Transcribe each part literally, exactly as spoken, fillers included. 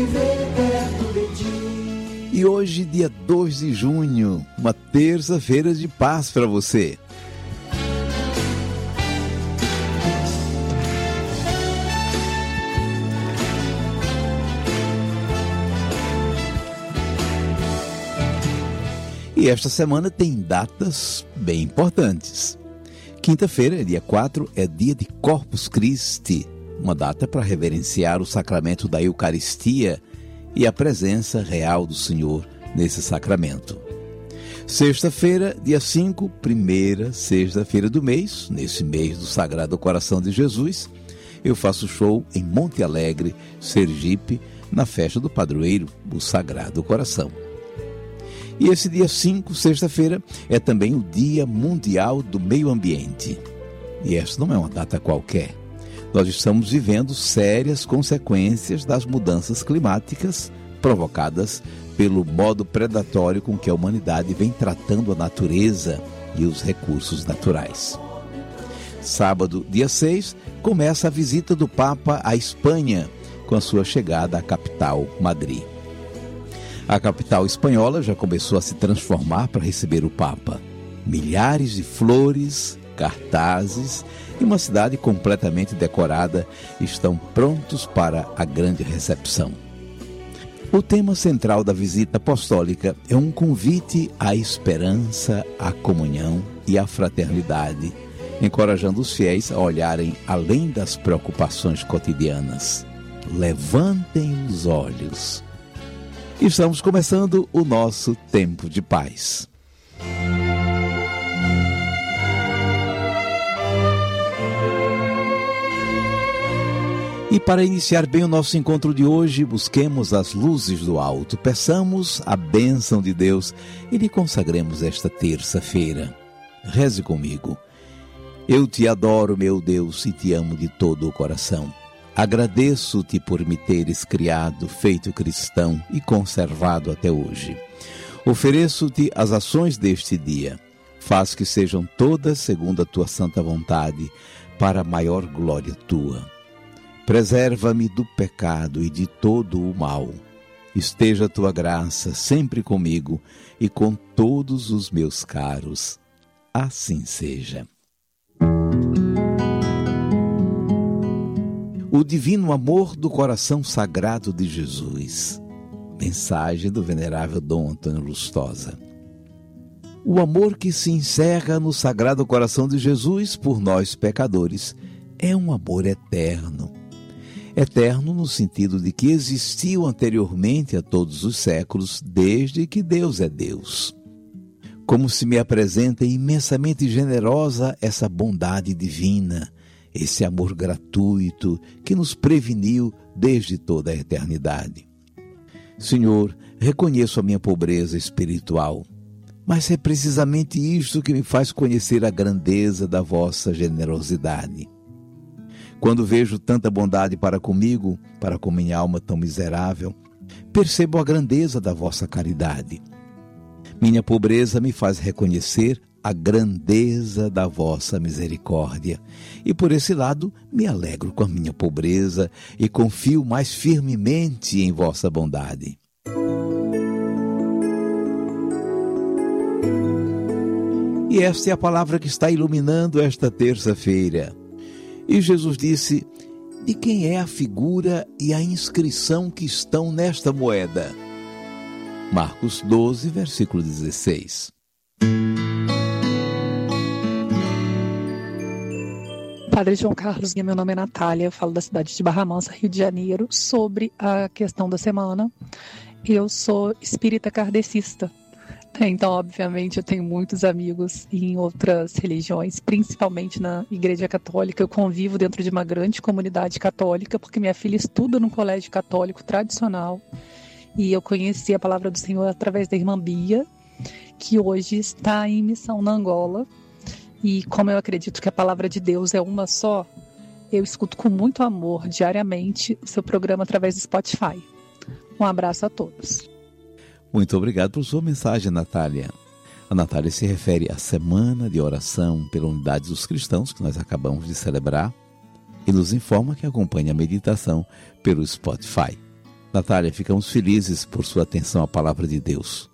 viver perto de ti. E hoje, dia dois de junho, uma terça-feira de paz para você. E esta semana tem datas bem importantes. Quinta-feira, dia quatro, é dia de Corpus Christi, uma data para reverenciar o sacramento da Eucaristia e a presença real do Senhor nesse sacramento. Sexta-feira, dia cinco, primeira sexta-feira do mês, nesse mês do Sagrado Coração de Jesus, eu faço show em Monte Alegre, Sergipe, na festa do padroeiro, o Sagrado Coração. E esse dia cinco, sexta-feira, é também o Dia Mundial do Meio Ambiente. E essa não é uma data qualquer. Nós estamos vivendo sérias consequências das mudanças climáticas provocadas pelo modo predatório com que a humanidade vem tratando a natureza e os recursos naturais. Sábado, dia seis, começa a visita do Papa à Espanha, com a sua chegada à capital, Madrid. A capital espanhola já começou a se transformar para receber o Papa. Milhares de flores, cartazes e uma cidade completamente decorada estão prontos para a grande recepção. O tema central da visita apostólica é um convite à esperança, à comunhão e à fraternidade, encorajando os fiéis a olharem além das preocupações cotidianas. Levantem os olhos. Estamos começando o nosso tempo de paz. E para iniciar bem o nosso encontro de hoje, busquemos as luzes do alto, peçamos a bênção de Deus e lhe consagremos esta terça-feira. Reze comigo. Eu te adoro, meu Deus, e te amo de todo o coração. Agradeço-te por me teres criado, feito cristão e conservado até hoje. Ofereço-te as ações deste dia. Faz que sejam todas segundo a tua santa vontade, para a maior glória tua. Preserva-me do pecado e de todo o mal. Esteja a tua graça sempre comigo e com todos os meus caros. Assim seja. O divino amor do coração sagrado de Jesus. Mensagem do venerável Dom Antônio Lustosa. O amor que se encerra no Sagrado Coração de Jesus por nós pecadores é um amor eterno. Eterno no sentido de que existiu anteriormente a todos os séculos, desde que Deus é Deus. Como se me apresenta imensamente generosa essa bondade divina, esse amor gratuito que nos preveniu desde toda a eternidade. Senhor, reconheço a minha pobreza espiritual, mas é precisamente isto que me faz conhecer a grandeza da vossa generosidade. Quando vejo tanta bondade para comigo, para com minha alma tão miserável, percebo a grandeza da vossa caridade. Minha pobreza me faz reconhecer a grandeza da vossa misericórdia. E por esse lado me alegro com a minha pobreza e confio mais firmemente em vossa bondade. E esta é a palavra que está iluminando esta terça-feira. E Jesus disse: de quem é a figura e a inscrição que estão nesta moeda? Marcos doze, versículo dezesseis. Padre João Carlos, meu nome é Natália, eu falo da cidade de Barra Mansa, Rio de Janeiro, sobre a questão da semana. Eu sou espírita kardecista, então obviamente eu tenho muitos amigos em outras religiões, principalmente na Igreja Católica. Eu convivo dentro de uma grande comunidade católica, porque minha filha estuda num colégio católico tradicional, e eu conheci a palavra do Senhor através da irmã Bia, que hoje está em missão na Angola. E como eu acredito que a palavra de Deus é uma só, eu escuto com muito amor diariamente o seu programa através do Spotify. Um abraço a todos. Muito obrigado por sua mensagem, Natália. A Natália se refere à Semana de Oração pela Unidade dos Cristãos, que nós acabamos de celebrar, e nos informa que acompanha a meditação pelo Spotify. Natália, ficamos felizes por sua atenção à palavra de Deus.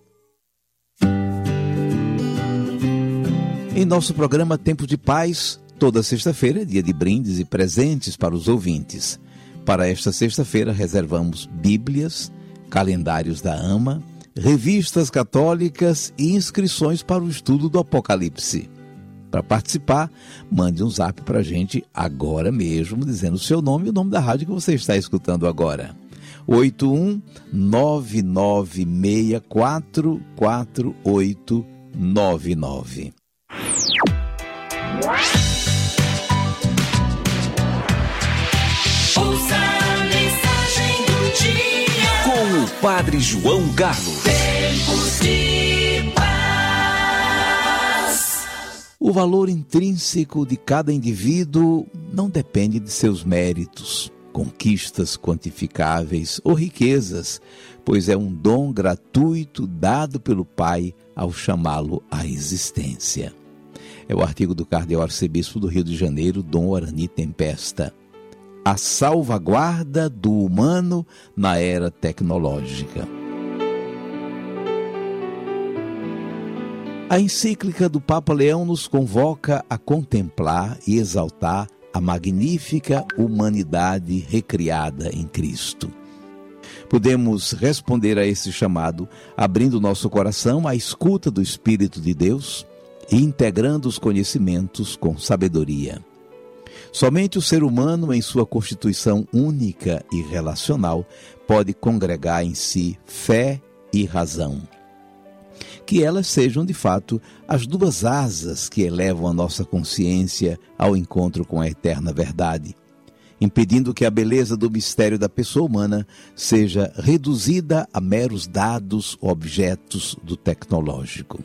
Em nosso programa Tempo de Paz, toda sexta-feira é dia de brindes e presentes para os ouvintes. Para esta sexta-feira, reservamos Bíblias, calendários da A M A, revistas católicas e inscrições para o estudo do Apocalipse. Para participar, mande um zap para a gente agora mesmo, dizendo o seu nome e o nome da rádio que você está escutando agora. oito um nove nove seis quatro quatro oito nove nove. Ouça a mensagem do dia com o Padre João Carlos. Tempos de paz. O valor intrínseco de cada indivíduo não depende de seus méritos, conquistas quantificáveis ou riquezas, pois é um dom gratuito dado pelo Pai ao chamá-lo à existência. É o artigo do cardeal arcebispo do Rio de Janeiro, Dom Arani Tempesta. A salvaguarda do humano na era tecnológica. A encíclica do Papa Leão nos convoca a contemplar e exaltar a magnífica humanidade recriada em Cristo. Podemos responder a esse chamado abrindo nosso coração à escuta do Espírito de Deus e integrando os conhecimentos com sabedoria. Somente o ser humano, em sua constituição única e relacional, pode congregar em si fé e razão. Que elas sejam, de fato, as duas asas que elevam a nossa consciência ao encontro com a eterna verdade, impedindo que a beleza do mistério da pessoa humana seja reduzida a meros dados ou objetos do tecnológico.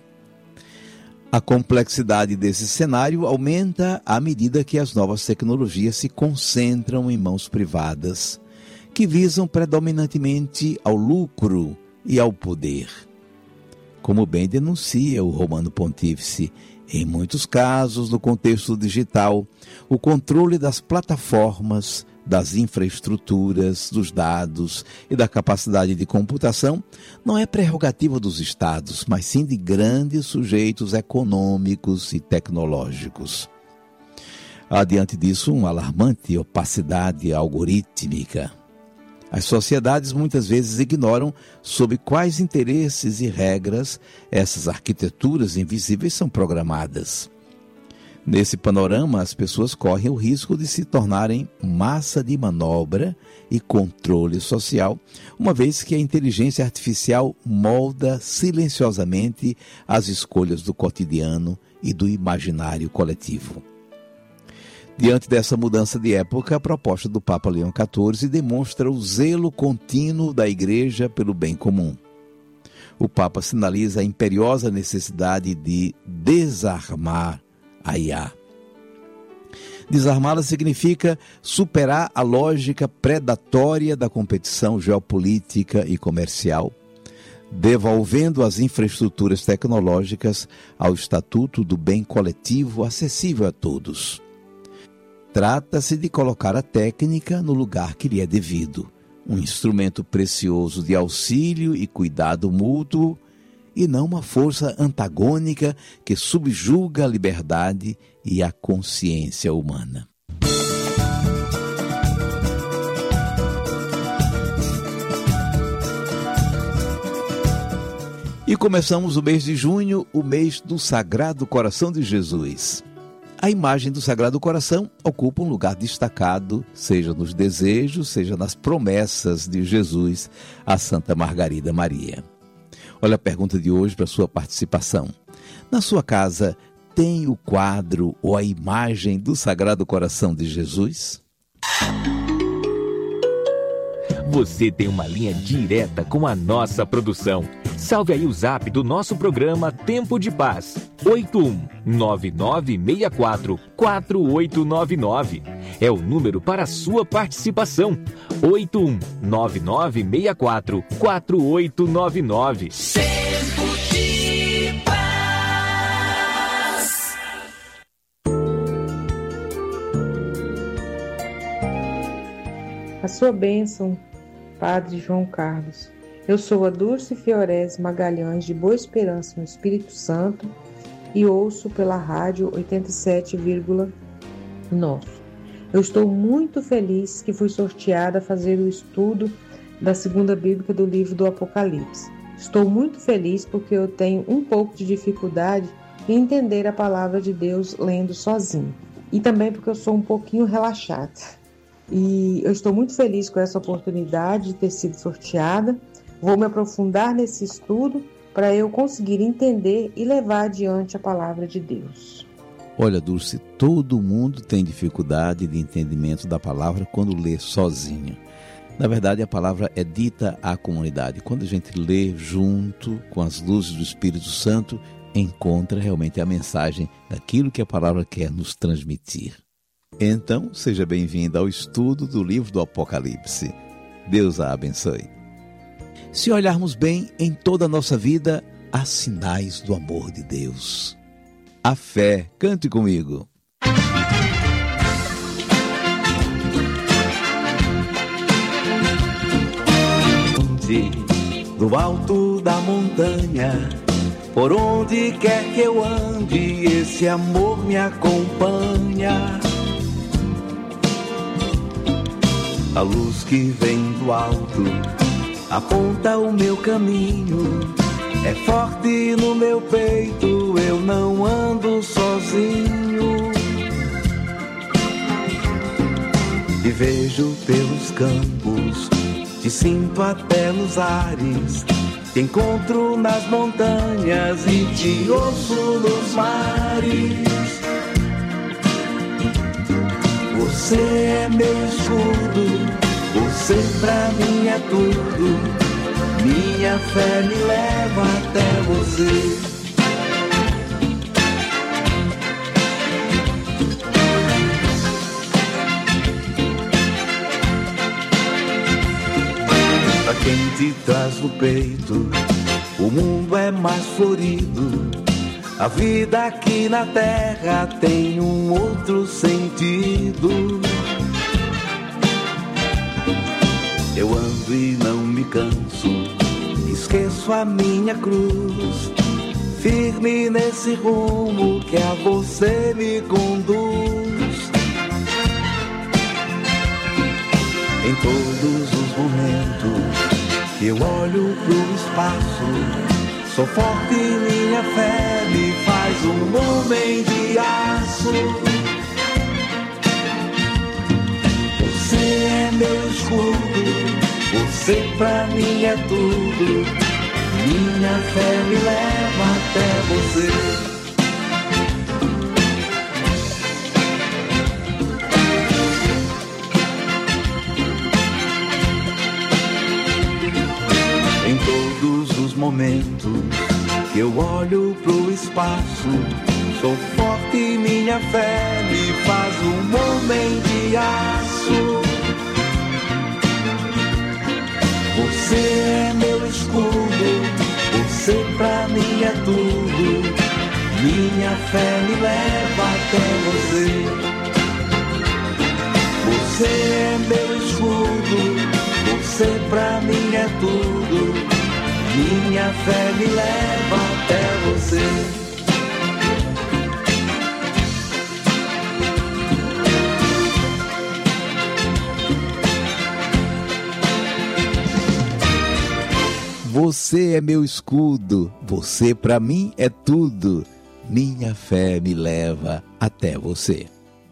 A complexidade desse cenário aumenta à medida que as novas tecnologias se concentram em mãos privadas, que visam predominantemente ao lucro e ao poder. Como bem denuncia o Romano Pontífice, em muitos casos, no contexto digital, o controle das plataformas, das infraestruturas, dos dados e da capacidade de computação não é prerrogativa dos Estados, mas sim de grandes sujeitos econômicos e tecnológicos. Há diante disso uma alarmante opacidade algorítmica. As sociedades muitas vezes ignoram sob quais interesses e regras essas arquiteturas invisíveis são programadas. Nesse panorama, as pessoas correm o risco de se tornarem massa de manobra e controle social, uma vez que a inteligência artificial molda silenciosamente as escolhas do cotidiano e do imaginário coletivo. Diante dessa mudança de época, a proposta do Papa Leão quatorze demonstra o zelo contínuo da Igreja pelo bem comum. O Papa sinaliza a imperiosa necessidade de desarmar a I A. Desarmá-la significa superar a lógica predatória da competição geopolítica e comercial, devolvendo as infraestruturas tecnológicas ao estatuto do bem coletivo acessível a todos. Trata-se de colocar a técnica no lugar que lhe é devido, um instrumento precioso de auxílio e cuidado mútuo, e não uma força antagônica que subjuga a liberdade e a consciência humana. E começamos o mês de junho, o mês do Sagrado Coração de Jesus. A imagem do Sagrado Coração ocupa um lugar destacado, seja nos desejos, seja nas promessas de Jesus a Santa Margarida Maria. Olha a pergunta de hoje para a sua participação. Na sua casa, tem o quadro ou a imagem do Sagrado Coração de Jesus? Você tem uma linha direta com a nossa produção. Salve aí o zap do nosso programa Tempo de Paz. oito um nove nove seis quatro quatro oito nove nove. É o número para a sua participação. oito um nove nove seis quatro quatro oito nove nove. Tempo de paz. A sua bênção, Padre João Carlos. Eu sou a Dulce Fiorese Magalhães, de Boa Esperança, no Espírito Santo, e ouço pela rádio oitenta e sete vírgula nove. Eu estou muito feliz que fui sorteada a fazer o estudo da segunda bíblica do livro do Apocalipse. Estou muito feliz porque eu tenho um pouco de dificuldade em entender a palavra de Deus lendo sozinho. E também porque eu sou um pouquinho relaxada. E eu estou muito feliz com essa oportunidade de ter sido sorteada. Vou me aprofundar nesse estudo para eu conseguir entender e levar adiante a palavra de Deus. Olha, Dulce, todo mundo tem dificuldade de entendimento da palavra quando lê sozinho. Na verdade, a palavra é dita à comunidade. Quando a gente lê junto com as luzes do Espírito Santo, encontra realmente a mensagem daquilo que a palavra quer nos transmitir. Então, seja bem-vinda ao estudo do livro do Apocalipse. Deus a abençoe. Se olharmos bem, em toda a nossa vida, há sinais do amor de Deus. A fé, cante comigo. Do alto da montanha, por onde quer que eu ande, esse amor me acompanha. A luz que vem do alto aponta o meu caminho, é forte no meu peito, eu não ando sozinho. Te vejo pelos campos, te sinto até nos ares, te encontro nas montanhas e te ouço nos mares. Você é meu escudo, você pra mim é tudo, minha fé me leva até você. Pra quem te traz no peito, o mundo é mais florido, a vida aqui na terra tem um outro sentido. Eu ando e não me canso, esqueço a minha cruz, firme nesse rumo que a você me conduz. Em todos os momentos que eu olho pro espaço, sou forte e minha fé me faz um homem de aço. Você é meu escudo, você pra mim é tudo, minha fé me leva até você. Em todos os momentos que eu olho pro espaço, sou forte e minha fé me faz um homem de aço. Você é meu escudo, você pra mim é tudo, minha fé me leva até você. Você é meu escudo, você pra mim é tudo, minha fé me leva até você. Você é meu escudo, você pra mim é tudo, minha fé me leva até você.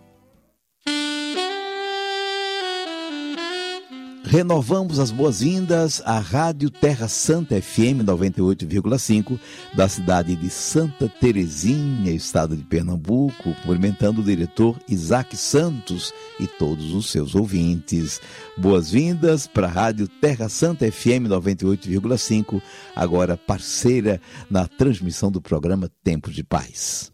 Renovamos as boas-vindas à Rádio Terra Santa F M noventa e oito vírgula cinco da cidade de Santa Terezinha, estado de Pernambuco, cumprimentando o diretor Isaac Santos e todos os seus ouvintes. Boas-vindas para a Rádio Terra Santa F M noventa e oito vírgula cinco, agora parceira na transmissão do programa Tempo de Paz.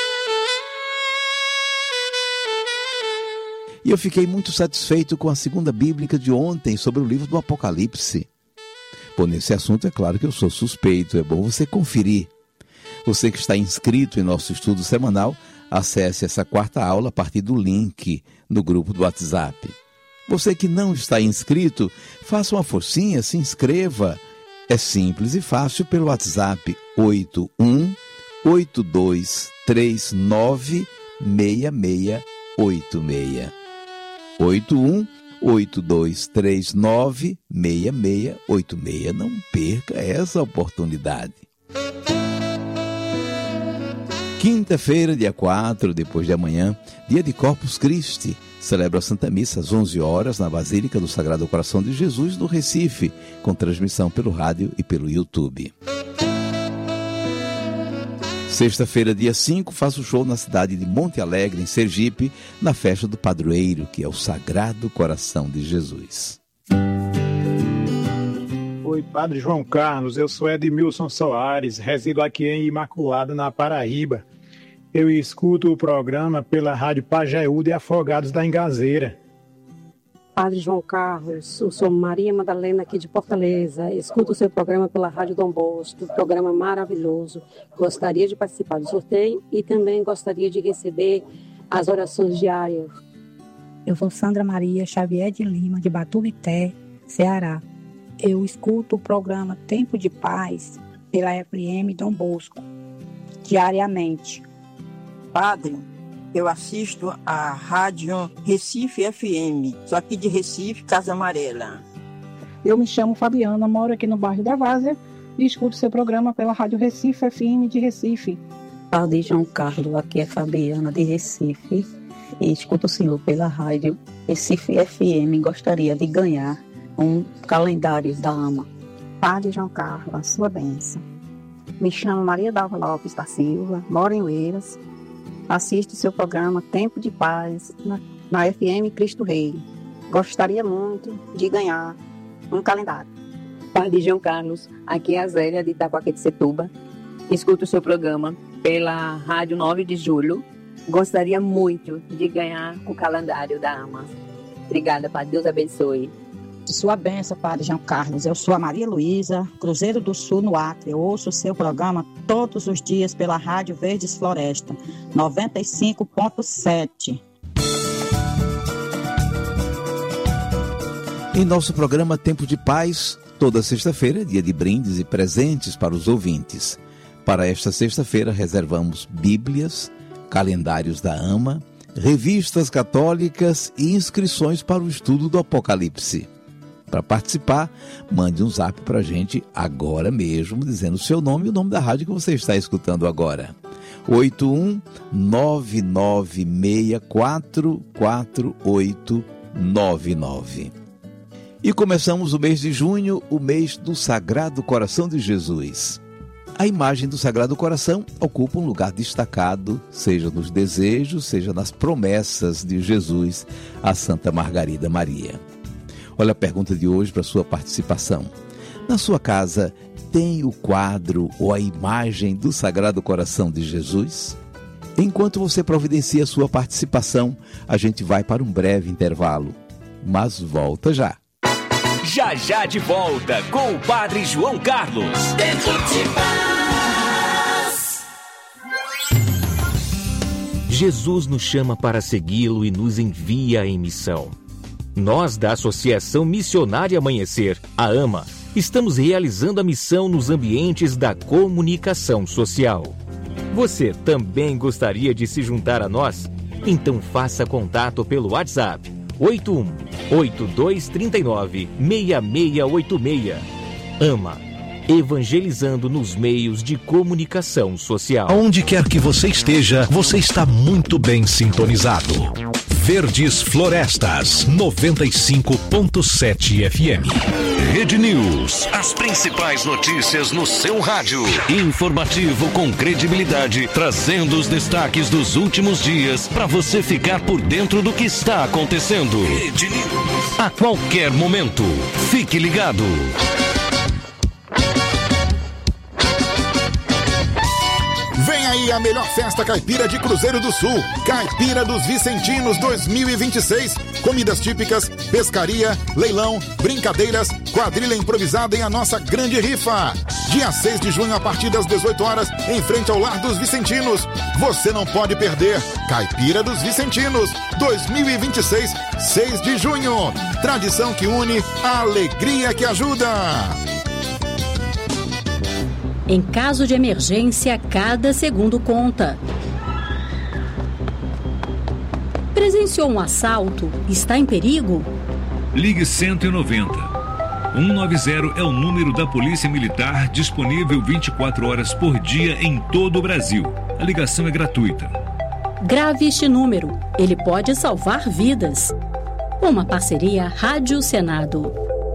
E eu fiquei muito satisfeito com a segunda bíblica de ontem sobre o livro do Apocalipse. Bom, nesse assunto é claro que eu sou suspeito, é bom você conferir. Você que está inscrito em nosso estudo semanal, acesse essa quarta aula a partir do link no grupo do WhatsApp. Você que não está inscrito, faça uma forcinha, se inscreva. É simples e fácil pelo WhatsApp oito um oito dois três nove seis seis oito seis. oito um oito dois três nove seis seis oito seis. Não perca essa oportunidade. Quinta-feira, dia quatro, depois de amanhã, dia de Corpus Christi. Celebra a Santa Missa às onze horas na Basílica do Sagrado Coração de Jesus, no Recife, com transmissão pelo rádio e pelo YouTube. Sexta-feira, dia cinco, faço show na cidade de Monte Alegre, em Sergipe, na festa do padroeiro, que é o Sagrado Coração de Jesus. Oi, Padre João Carlos, eu sou Edmilson Soares, resido aqui em Imaculada, na Paraíba. Eu escuto o programa pela Rádio Pajeú de Afogados da Engazeira. Padre João Carlos, eu sou Maria Madalena aqui de Fortaleza. Escuto o seu programa pela Rádio Dom Bosco, programa maravilhoso. Gostaria de participar do sorteio e também gostaria de receber as orações diárias. Eu sou Sandra Maria Xavier de Lima, de Baturité, Ceará. Eu escuto o programa Tempo de Paz pela F M Dom Bosco, diariamente. Padre, eu assisto a Rádio Recife F M, sou aqui de Recife, Casa Amarela. Eu me chamo Fabiana, moro aqui no bairro da Várzea e escuto seu programa pela Rádio Recife F M de Recife. Padre João Carlos, aqui é Fabiana de Recife e escuto o senhor pela Rádio Recife F M. Gostaria de ganhar um calendário da AMA. Padre João Carlos, a sua bênção. Me chamo Maria Dalva Lopes da Silva, moro em Oeiras. Assisto o seu programa Tempo de Paz na, na F M Cristo Rei. Gostaria muito de ganhar um calendário. Padre João Carlos, aqui é a Zélia de Itaquaquecetuba. Escuto o seu programa pela Rádio nove de julho. Gostaria muito de ganhar o calendário da AMA. Obrigada, Padre. Deus abençoe. Sua bênção, Padre João Carlos. Eu sou a Maria Luísa, Cruzeiro do Sul, no Acre. Eu ouço o seu programa todos os dias pela Rádio Verdes Floresta, noventa e cinco ponto sete. Em nosso programa Tempo de Paz, toda sexta-feira é dia de brindes e presentes para os ouvintes. Para esta sexta-feira, reservamos Bíblias, calendários da AMA, revistas católicas e inscrições para o estudo do Apocalipse. Para participar, mande um zap para a gente agora mesmo, dizendo o seu nome e o nome da rádio que você está escutando agora. oito um nove nove seis quatro quatro oito nove nove. E começamos o mês de junho, o mês do Sagrado Coração de Jesus. A imagem do Sagrado Coração ocupa um lugar destacado, seja nos desejos, seja nas promessas de Jesus a Santa Margarida Maria. Olha a pergunta de hoje para a sua participação. Na sua casa, tem o quadro ou a imagem do Sagrado Coração de Jesus? Enquanto você providencia a sua participação, a gente vai para um breve intervalo. Mas volta já. Já já de volta com o Padre João Carlos. Tempo de Paz. Jesus nos chama para segui-lo e nos envia em missão. Nós, da Associação Missionária Amanhecer, a AMA, estamos realizando a missão nos ambientes da comunicação social. Você também gostaria de se juntar a nós? Então faça contato pelo WhatsApp oito um oito dois três nove seis seis oito seis. AMA, evangelizando nos meios de comunicação social. Onde quer que você esteja, você está muito bem sintonizado. Verdes Florestas, noventa e cinco ponto sete F M. Rede News. As principais notícias no seu rádio. Informativo com credibilidade, trazendo os destaques dos últimos dias para você ficar por dentro do que está acontecendo. Rede News. A qualquer momento. Fique ligado. Vem aí a melhor festa caipira de Cruzeiro do Sul, Caipira dos Vicentinos dois mil e vinte e seis. Comidas típicas, pescaria, leilão, brincadeiras, quadrilha improvisada em a nossa grande rifa. Dia seis de junho, a partir das dezoito horas, em frente ao Lar dos Vicentinos. Você não pode perder. Caipira dos Vicentinos, dois mil e vinte e seis, seis de junho. Tradição que une, a alegria que ajuda. Em caso de emergência, cada segundo conta. Presenciou um assalto? Está em perigo? Ligue cento e noventa. cento e noventa é o número da Polícia Militar, disponível vinte e quatro horas por dia em todo o Brasil. A ligação é gratuita. Grave este número. Ele pode salvar vidas. Uma parceria Rádio Senado.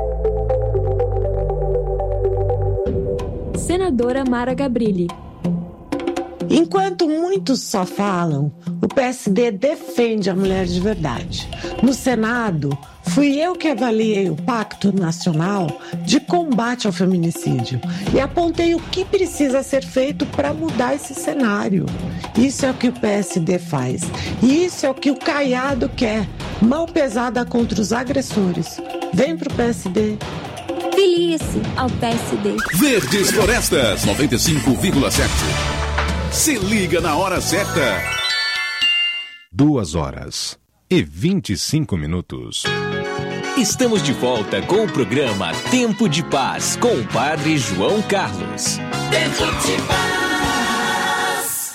Senadora Mara Gabrilli. Enquanto muitos só falam, o P S D defende a mulher de verdade. No Senado, fui eu que avaliei o Pacto Nacional de Combate ao Feminicídio e apontei o que precisa ser feito para mudar esse cenário. Isso é o que o P S D faz. E isso é o que o Caiado quer. Mão pesada contra os agressores. Vem pro P S D. Filie-se ao P S D. Verdes Florestas noventa e cinco vírgula sete. Se liga na hora certa. Duas horas e vinte e cinco minutos. Estamos de volta com o programa Tempo de Paz com o Padre João Carlos. Tempo de Paz.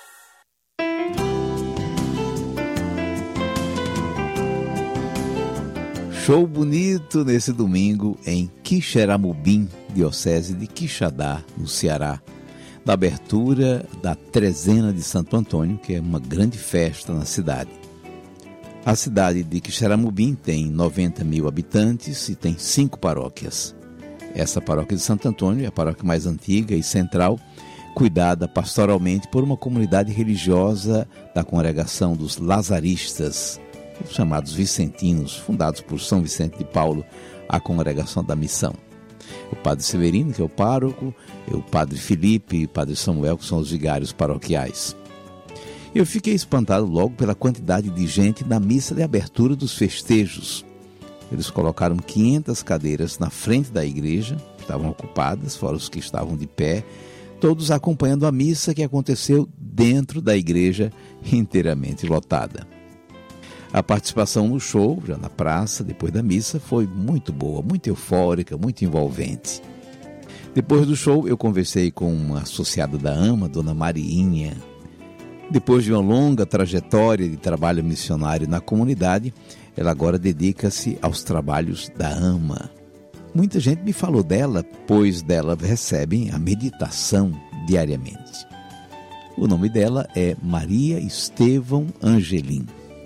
Show bonito nesse domingo em Quixeramobim, diocese de Quixadá, no Ceará, da abertura da Trezena de Santo Antônio, que é uma grande festa na cidade. A cidade de Quixeramobim tem noventa mil habitantes e tem cinco paróquias. Essa paróquia de Santo Antônio é a paróquia mais antiga e central, cuidada pastoralmente por uma comunidade religiosa da congregação dos Lazaristas, os chamados Vicentinos, fundados por São Vicente de Paulo, a congregação da missão. O padre Severino, que é o pároco, e o padre Felipe e o padre Samuel, que são os vigários paroquiais. Eu fiquei espantado logo pela quantidade de gente na missa de abertura dos festejos. Eles colocaram quinhentas cadeiras na frente da igreja, que estavam ocupadas, fora os que estavam de pé, todos acompanhando a missa que aconteceu dentro da igreja, inteiramente lotada. A participação no show, já na praça, depois da missa, foi muito boa, muito eufórica, muito envolvente. Depois do show, eu conversei com uma associada da AMA, Dona Mariinha. Depois de uma longa trajetória de trabalho missionário na comunidade, ela agora dedica-se aos trabalhos da AMA. Muita gente me falou dela, pois dela recebem a meditação diariamente. O nome dela é Maria Estevão Angelim.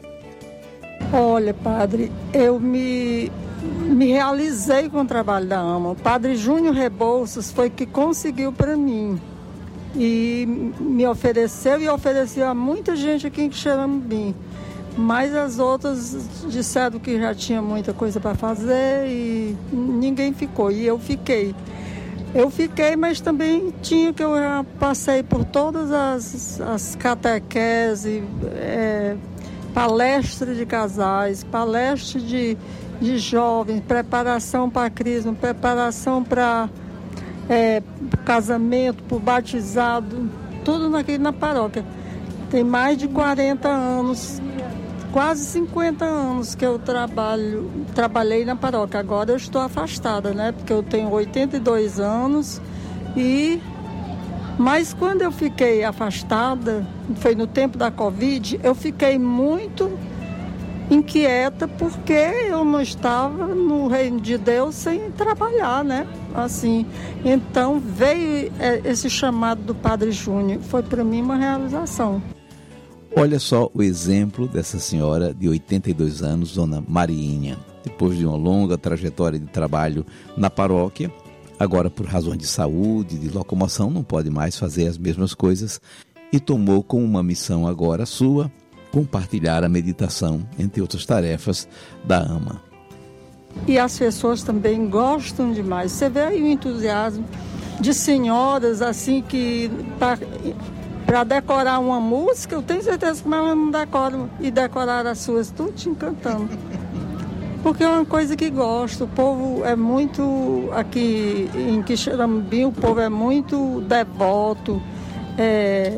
Olha, padre, eu me, me realizei com o trabalho da AMA. O padre Júnior Rebouças foi que conseguiu para mim. E me ofereceu e ofereceu a muita gente aqui em Quixeramobim. Mas as outras disseram que já tinha muita coisa para fazer e ninguém ficou. E eu fiquei. Eu fiquei, mas também tinha que eu já passei por todas as, as catequeses, é, palestra de casais, palestra de, de jovens, preparação para crisma, preparação para é, casamento, para batizado, tudo naquele, na paróquia. Tem mais de quarenta anos, quase cinquenta anos que eu trabalho, trabalhei na paróquia. Agora eu estou afastada, né? Porque eu tenho oitenta e dois anos e... Mas quando eu fiquei afastada, foi no tempo da Covid, eu fiquei muito inquieta porque eu não estava no reino de Deus sem trabalhar, né? Assim, então veio esse chamado do Padre Júnior, foi para mim uma realização. Olha só o exemplo dessa senhora de oitenta e dois anos, Dona Mariinha. Depois de uma longa trajetória de trabalho na paróquia, agora por razões de saúde, de locomoção, não pode mais fazer as mesmas coisas e tomou como uma missão agora sua compartilhar a meditação, entre outras tarefas, da AMA. E as pessoas também gostam demais. Você vê aí o entusiasmo de senhoras assim que... Para decorar uma música, eu tenho certeza que elas não decoram e decorar as suas, tudo te encantando. Porque é uma coisa que gosto. O povo é muito, aqui em Quixeramobim, o povo é muito devoto, é,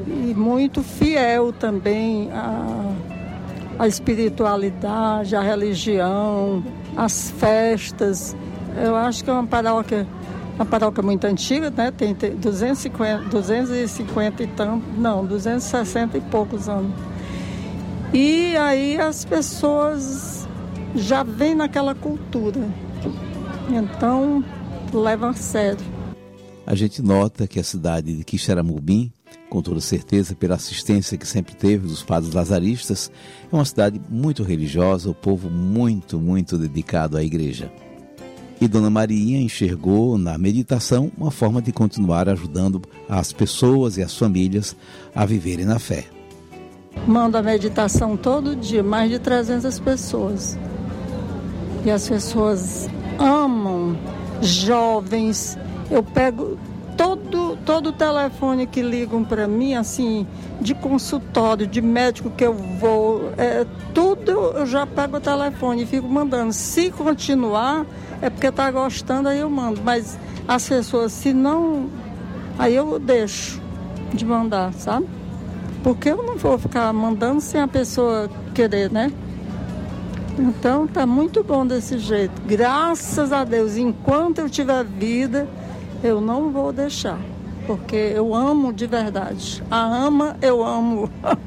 e muito fiel também à, à espiritualidade, à religião, às festas. Eu acho que é uma paróquia, uma paróquia muito antiga, né? Tem, tem duzentos e cinquenta, duzentos e cinquenta e tanto, não, duzentos e sessenta e poucos anos. E aí as pessoas já vêm naquela cultura, então levam a sério. A gente nota que a cidade de Quixeramobim, com toda certeza pela assistência que sempre teve dos padres lazaristas, é uma cidade muito religiosa, o povo muito, muito dedicado à igreja. E Dona Maria enxergou na meditação uma forma de continuar ajudando as pessoas e as famílias a viverem na fé. Mando a meditação todo dia, mais de trezentas pessoas. E as pessoas amam, jovens. Eu pego todo todo o telefone que ligam para mim, assim, de consultório, de médico que eu vou, é, tudo eu já pego o telefone e fico mandando. Se continuar, é porque está gostando, aí eu mando. Mas as pessoas, se não, aí eu deixo de mandar, sabe? Porque eu não vou ficar mandando sem a pessoa querer, né? Então tá muito bom desse jeito. Graças a Deus, enquanto eu tiver vida, eu não vou deixar. Porque eu amo de verdade. A AMA, eu amo.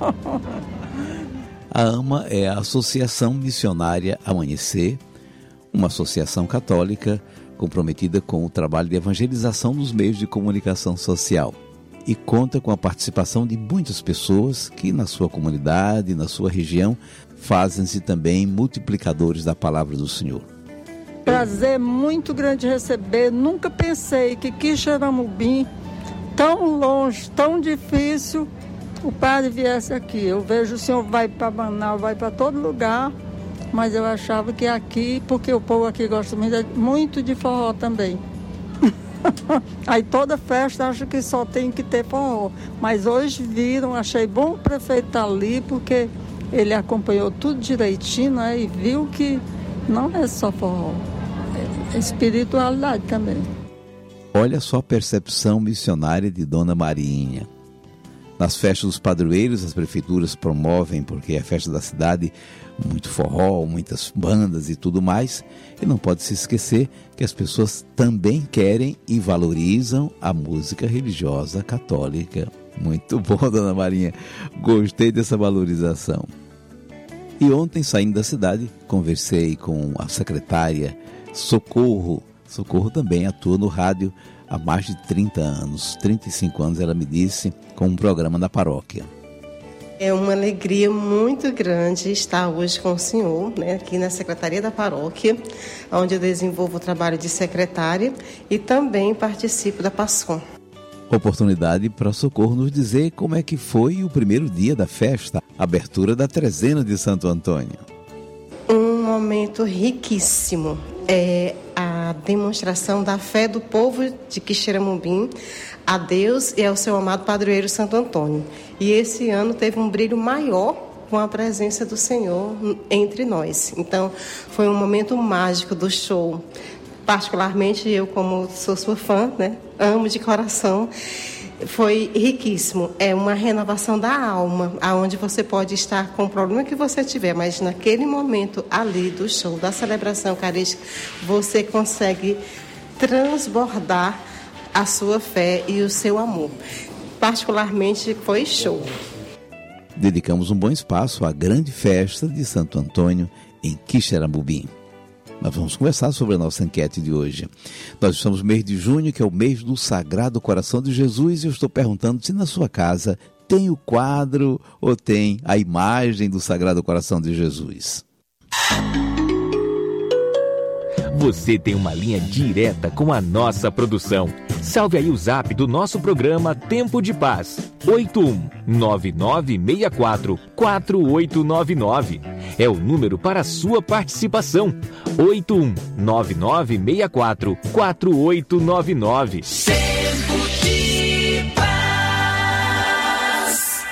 A AMA é a Associação Missionária Amanhecer, uma associação católica comprometida com o trabalho de evangelização nos meios de comunicação social. E conta com a participação de muitas pessoas que na sua comunidade, na sua região, fazem-se também multiplicadores da palavra do Senhor. Prazer muito grande receber. Nunca pensei que Quixeramobim, tão longe, tão difícil, o padre viesse aqui. Eu vejo o senhor vai para Manaus, vai para todo lugar, mas eu achava que aqui, porque o povo aqui gosta muito, muito de forró também. Aí toda festa acho que só tem que ter forró. Mas hoje viram, achei bom o prefeito estar ali, porque ele acompanhou tudo direitinho, né, e viu que não é só forró, é espiritualidade também. Olha só a percepção missionária de Dona Marinha. Nas festas dos padroeiros, as prefeituras promovem, porque é a festa da cidade, muito forró, muitas bandas e tudo mais. E não pode se esquecer que as pessoas também querem e valorizam a música religiosa católica. Muito bom, Dona Marinha. Gostei dessa valorização. E ontem, saindo da cidade, conversei com a secretária Socorro. Socorro também atua no rádio há mais de trinta anos. trinta e cinco anos, ela me disse, com um programa na paróquia. É uma alegria muito grande estar hoje com o senhor, né, aqui na Secretaria da Paróquia, onde eu desenvolvo o trabalho de secretária e também participo da PASCOM. Oportunidade para Socorro nos dizer como é que foi o primeiro dia da festa, a abertura da trezena de Santo Antônio. Um momento riquíssimo. É a demonstração da fé do povo de Quixeramobim a Deus e ao seu amado padroeiro Santo Antônio. E esse ano teve um brilho maior com a presença do Senhor entre nós. Então, foi um momento mágico do show. Particularmente eu, como sou sua fã, né, amo de coração, foi riquíssimo. É uma renovação da alma, aonde você pode estar com o problema que você tiver, mas naquele momento ali do show, da celebração eucarística, você consegue transbordar a sua fé e o seu amor. Particularmente foi show. Dedicamos um bom espaço à grande festa de Santo Antônio em Quixeramobim. Nós vamos conversar sobre a nossa enquete de hoje. Nós estamos no mês de junho, que é o mês do Sagrado Coração de Jesus, e eu estou perguntando se na sua casa tem o quadro ou tem a imagem do Sagrado Coração de Jesus. Você tem uma linha direta com a nossa produção. Salve aí o zap do nosso programa Tempo de Paz, oito um nove nove seis quatro quatro oito nove nove. É o número para a sua participação, oito um nove nove seis quatro quatro oito nove nove. Tempo de Paz.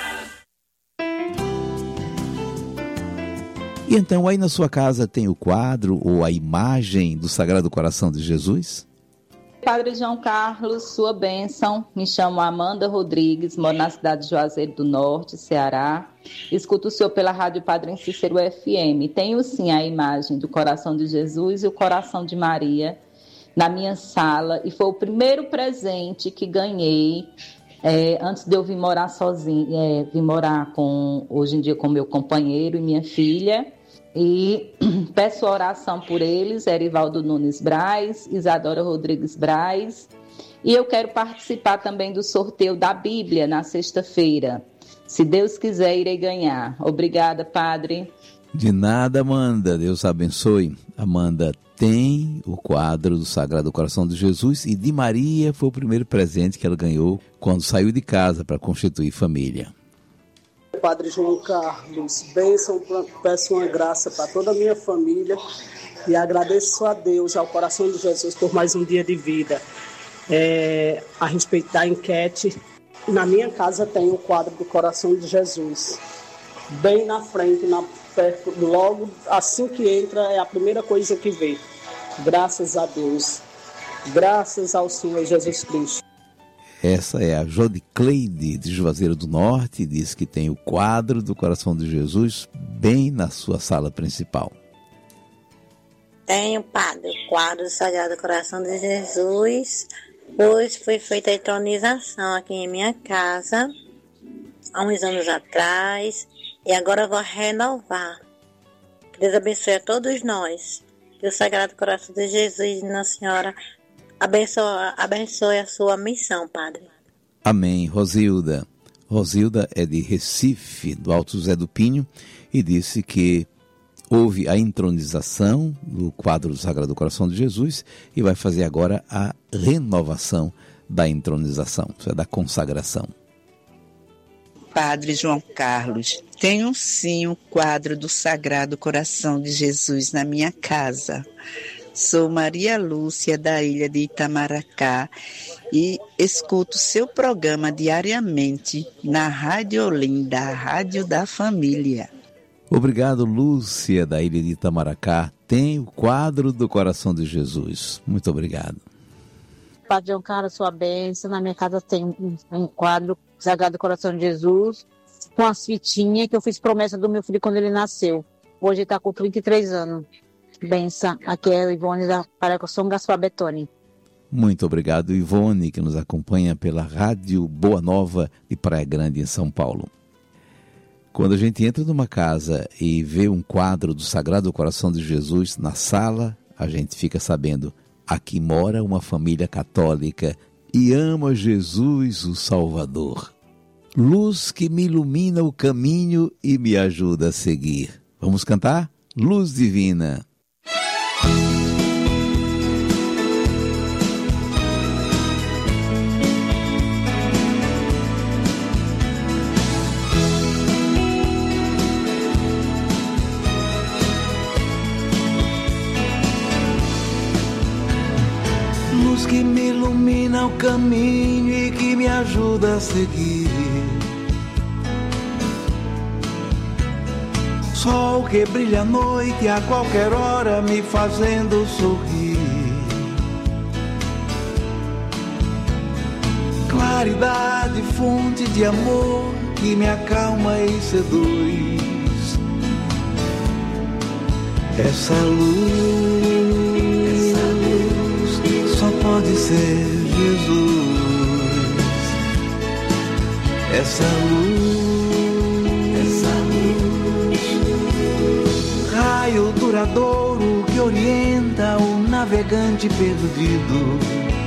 E então aí na sua casa tem o quadro ou a imagem do Sagrado Coração de Jesus? Padre João Carlos, sua bênção. Me chamo Amanda Rodrigues, moro na cidade de Juazeiro do Norte, Ceará. Escuto o senhor pela Rádio Padre Cícero F M. Tenho sim a imagem do coração de Jesus e o coração de Maria na minha sala. E foi o primeiro presente que ganhei é, antes de eu vir morar sozinha, é, vir morar com, hoje em dia com meu companheiro e minha filha. E peço oração por eles, Erivaldo Nunes Braz, Isadora Rodrigues Braz. E eu quero participar também do sorteio da Bíblia na sexta-feira. Se Deus quiser, irei ganhar. Obrigada, Padre. De nada, Amanda. Deus abençoe. Amanda tem o quadro do Sagrado Coração de Jesus e de Maria foi o primeiro presente que ela ganhou quando saiu de casa para constituir família. Padre João Carlos, bênção, peço uma graça para toda a minha família e agradeço a Deus, ao coração de Jesus, por mais um dia de vida. É, a respeito da enquete, na minha casa tem o quadro do Coração de Jesus, bem na frente, na, perto, logo assim que entra, é a primeira coisa que vê. Graças a Deus, graças ao Senhor Jesus Cristo. Essa é a Jodicleide de Juazeiro do Norte, diz que tem o quadro do Coração de Jesus bem na sua sala principal. Tenho, Padre, o quadro do Sagrado Coração de Jesus. Hoje foi feita a entronização aqui em minha casa, há uns anos atrás, e agora eu vou renovar. Que Deus abençoe a todos nós. Que o Sagrado Coração de Jesus e Nossa Senhora Abençoe, abençoe a sua missão, Padre. Amém. Rosilda. Rosilda é de Recife, do Alto Zé do Pinho, e disse que houve a entronização do quadro do Sagrado Coração de Jesus e vai fazer agora a renovação da entronização, isso é da consagração. Padre João Carlos, tenho sim o quadro do Sagrado Coração de Jesus na minha casa. Sou Maria Lúcia, da ilha de Itamaracá, e escuto seu programa diariamente na Rádio Olinda, a Rádio da Família. Obrigado, Lúcia, da ilha de Itamaracá. Tem o quadro do Coração de Jesus. Muito obrigado. Padre João Carlos, sua bênção. Na minha casa tem um, um quadro Sagrado Coração de Jesus, com as fitinhas que eu fiz promessa do meu filho quando ele nasceu. Hoje ele está com trinta e três anos. Benção, aqui é a Ivone da Paróquia São Gaspar Betoni. Muito obrigado, Ivone, que nos acompanha pela Rádio Boa Nova de Praia Grande, em São Paulo. Quando a gente entra numa casa e vê um quadro do Sagrado Coração de Jesus na sala, a gente fica sabendo, aqui mora uma família católica e ama Jesus, o Salvador. Luz que me ilumina o caminho e me ajuda a seguir. Vamos cantar? Luz Divina. Luz que me ilumina o caminho e que me ajuda a seguir. Sol que brilha à noite a qualquer hora me fazendo sorrir. Claridade, fonte de amor que me acalma e seduz. Essa luz, essa luz só pode ser Jesus. Essa luz, essa luz, raio duradouro que orienta o navegante perdido.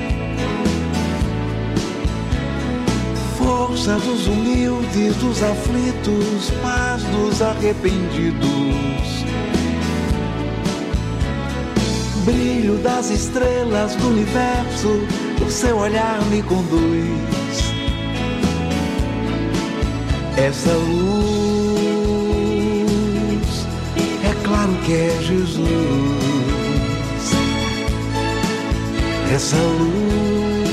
Força dos humildes, dos aflitos, paz dos arrependidos. Brilho das estrelas do universo, o seu olhar me conduz. Essa luz, é claro que é Jesus. Essa luz,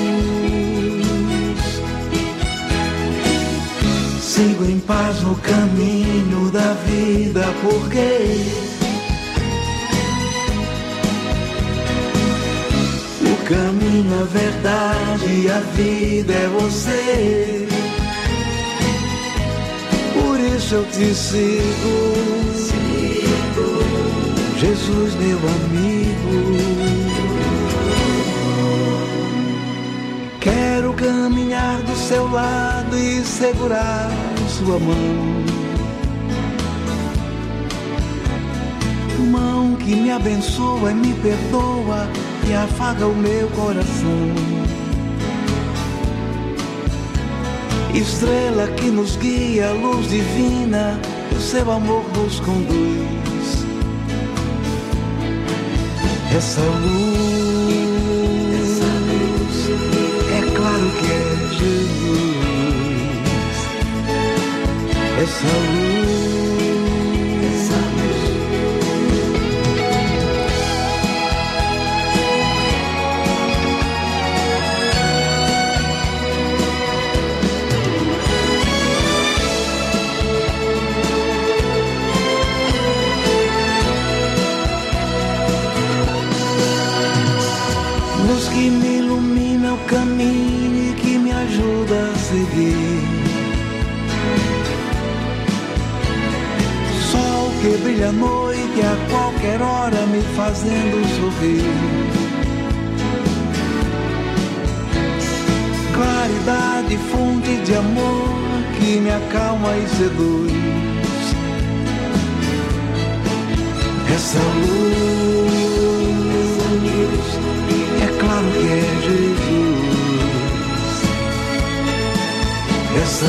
sigo em paz no caminho da vida, porque o caminho, a verdade e a vida é você. Por isso eu te sigo, sigo. Jesus, meu amigo. Quero caminhar do seu lado e segurar sua mão. Mão que me abençoa e me perdoa e afaga o meu coração. Estrela que nos guia, luz divina, o seu amor nos conduz. Essa luz, essa luz, é claro que é Jesus. Essa luz, essa luz. Luz que me ilumina o caminho e que me ajuda a seguir. Sol que brilha à noite a qualquer hora me fazendo sorrir. Claridade, fonte de amor que me acalma e seduz. Essa luz, é claro que é Jesus. Essa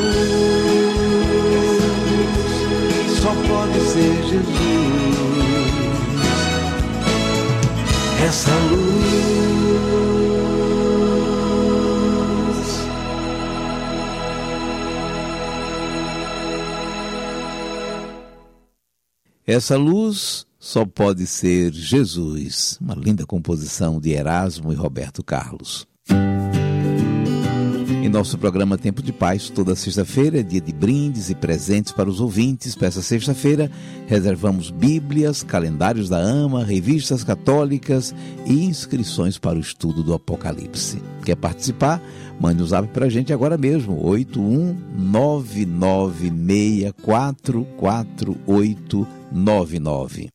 luz só pode ser Jesus. Essa luz. Essa luz só pode ser Jesus. Uma linda composição de Erasmo e Roberto Carlos. Em nosso programa Tempo de Paz, toda sexta-feira é dia de brindes e presentes para os ouvintes. Para essa sexta-feira, reservamos bíblias, calendários da AMA, revistas católicas e inscrições para o estudo do Apocalipse. Quer participar? Mande um zap para a gente agora mesmo, oito um nove nove seis quatro quatro oito nove nove.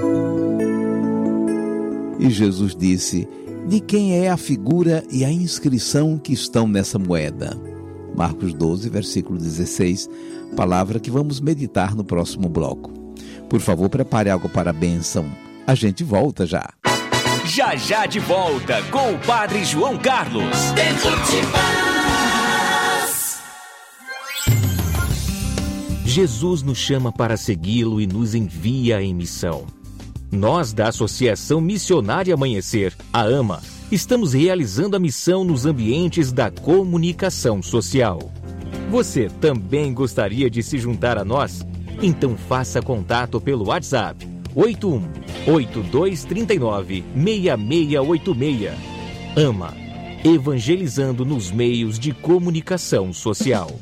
E Jesus disse: de quem é a figura e a inscrição que estão nessa moeda? Marcos doze, versículo dezesseis, palavra que vamos meditar no próximo bloco. Por favor, prepare algo para a bênção. A gente volta já. Já já de volta com o Padre João Carlos. Tempo de paz. Jesus nos chama para segui-lo e nos envia em missão. Nós, da Associação Missionária Amanhecer, a AMA, estamos realizando a missão nos ambientes da comunicação social. Você também gostaria de se juntar a nós? Então faça contato pelo WhatsApp oito um oito dois três nove seis seis oito seis. AMA, evangelizando nos meios de comunicação social.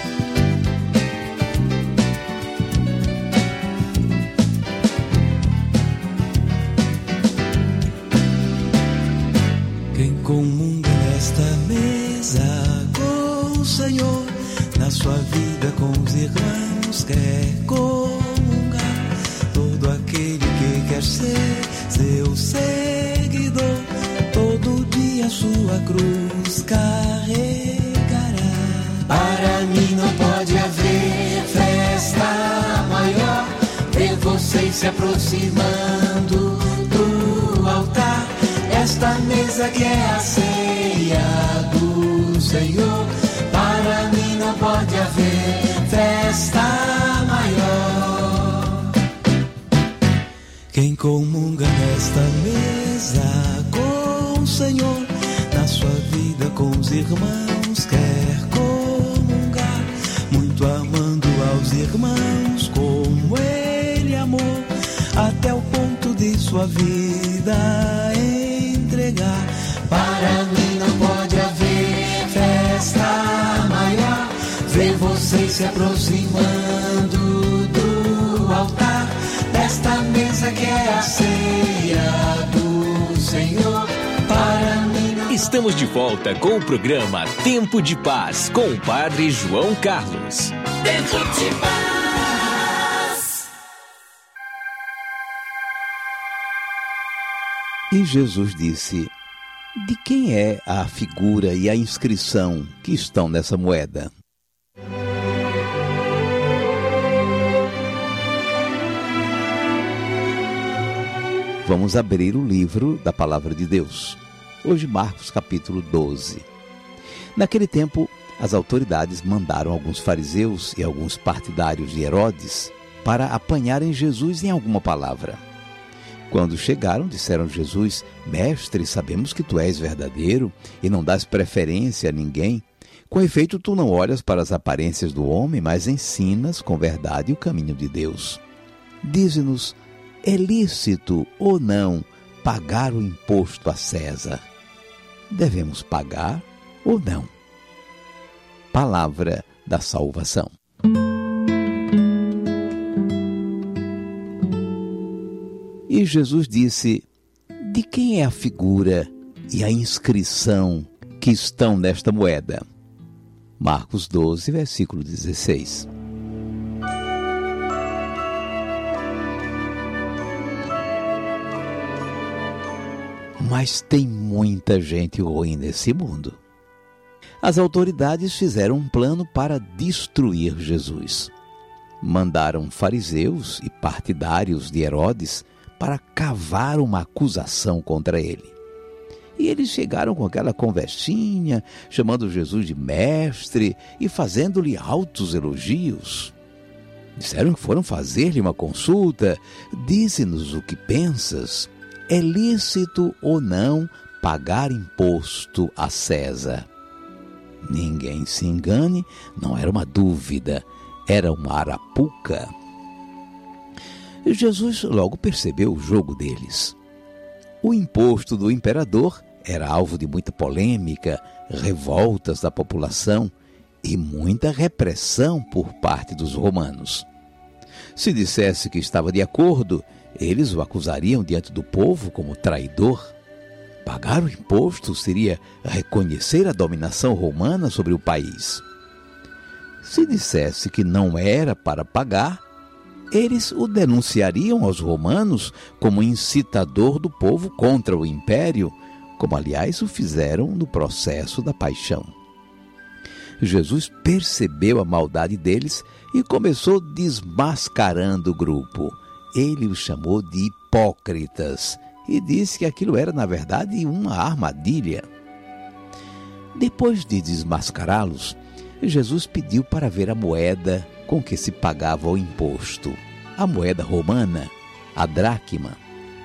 Comunga nesta mesa com o Senhor, na sua vida com os irmãos quer comungar. Todo aquele que quer ser seu seguidor, todo dia sua cruz carregará. Para mim não pode haver festa maior, ver vocês se aproximando do altar. Esta mesa que é a ceia do Senhor, para mim não pode haver festa maior. Quem comunga nesta mesa com o Senhor, na sua vida com os irmãos quer comungar, muito amando aos irmãos como Ele amou, até o ponto de sua vida entregar. Para mim não pode haver festa maior, ver vocês se aproximando do altar, desta mesa que é a ceia do Senhor. Para Estamos de volta com o programa Tempo de Paz com o Padre João Carlos. Tempo de Paz. E Jesus disse: de quem é a figura e a inscrição que estão nessa moeda? Vamos abrir o livro da Palavra de Deus. Hoje, Marcos capítulo doze. Naquele tempo, as autoridades mandaram alguns fariseus e alguns partidários de Herodes para apanharem Jesus em alguma palavra. Quando chegaram, disseram a Jesus: Mestre, sabemos que tu és verdadeiro e não dás preferência a ninguém. Com efeito, tu não olhas para as aparências do homem, mas ensinas com verdade o caminho de Deus. Dize-nos, é lícito ou não pagar o imposto a César? Devemos pagar ou não? Palavra da salvação. E Jesus disse: de quem é a figura e a inscrição que estão nesta moeda? Marcos doze, versículo dezesseis. Mas tem muita gente ruim nesse mundo. As autoridades fizeram um plano para destruir Jesus. Mandaram fariseus e partidários de Herodes para cavar uma acusação contra ele. E eles chegaram com aquela conversinha, chamando Jesus de mestre e fazendo-lhe altos elogios. Disseram que foram fazer-lhe uma consulta. Dize-nos o que pensas. É lícito ou não pagar imposto a César? Ninguém se engane, não era uma dúvida, era uma arapuca. Jesus logo percebeu o jogo deles. O imposto do imperador era alvo de muita polêmica, revoltas da população e muita repressão por parte dos romanos. Se dissesse que estava de acordo, eles o acusariam diante do povo como traidor. Pagar o imposto seria reconhecer a dominação romana sobre o país. Se dissesse que não era para pagar, eles o denunciariam aos romanos como incitador do povo contra o império, como aliás o fizeram no processo da paixão. Jesus percebeu a maldade deles e começou desmascarando o grupo. Ele os chamou de hipócritas e disse que aquilo era, na verdade, uma armadilha. Depois de desmascará-los, Jesus pediu para ver a moeda com que se pagava o imposto, a moeda romana, a dracma.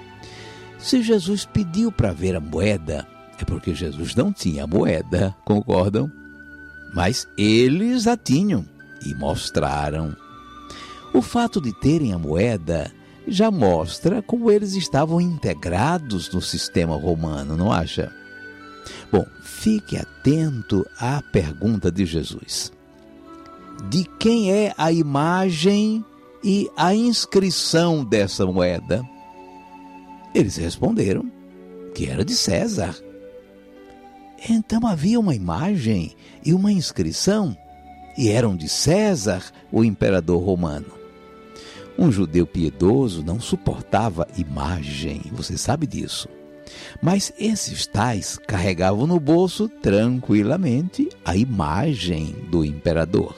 Se Jesus pediu para ver a moeda, é porque Jesus não tinha moeda, concordam? Mas eles a tinham e mostraram. O fato de terem a moeda já mostra como eles estavam integrados no sistema romano, não acha? Bom, fique atento à pergunta de Jesus. De quem é a imagem e a inscrição dessa moeda? Eles responderam que era de César. Então havia uma imagem e uma inscrição, e eram de César, o imperador romano. Um judeu piedoso não suportava imagem, você sabe disso. Mas esses tais carregavam no bolso tranquilamente a imagem do imperador.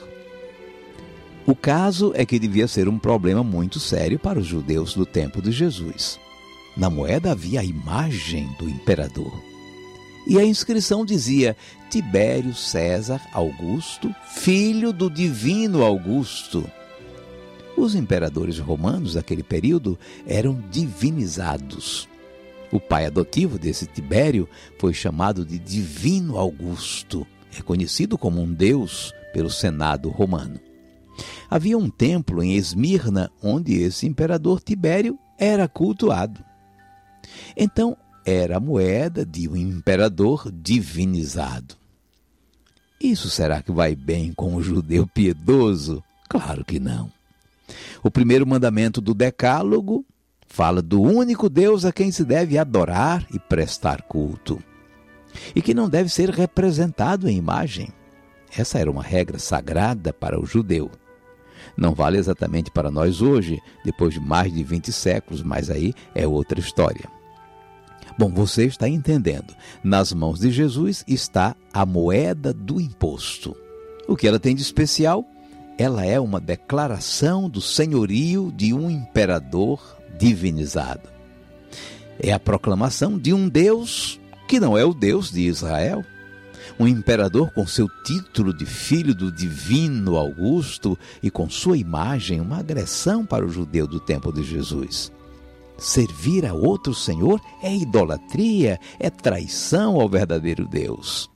O caso é que devia ser um problema muito sério para os judeus do tempo de Jesus. Na moeda havia a imagem do imperador. E a inscrição dizia: Tibério César Augusto, filho do divino Augusto. Os imperadores romanos daquele período eram divinizados. O pai adotivo desse Tibério foi chamado de Divino Augusto, reconhecido como um deus pelo Senado romano. Havia um templo em Esmirna onde esse imperador Tibério era cultuado. Então, era a moeda de um imperador divinizado. Isso será que vai bem com o judeu piedoso? Claro que não. O primeiro mandamento do Decálogo fala do único Deus a quem se deve adorar e prestar culto. e que não deve ser representado em imagem. Essa era uma regra sagrada para o judeu. Não vale exatamente para nós hoje, depois de mais de vinte séculos, mas aí é outra história. Bom, você está entendendo. Nas mãos de Jesus está a moeda do imposto. O que ela tem de especial? Ela é uma declaração do senhorio de um imperador divinizado. É a proclamação de um Deus que não é o Deus de Israel. Um imperador com seu título de filho do divino Augusto e com sua imagem, uma agressão para o judeu do tempo de Jesus. Servir a outro senhor é idolatria, é traição ao verdadeiro Deus.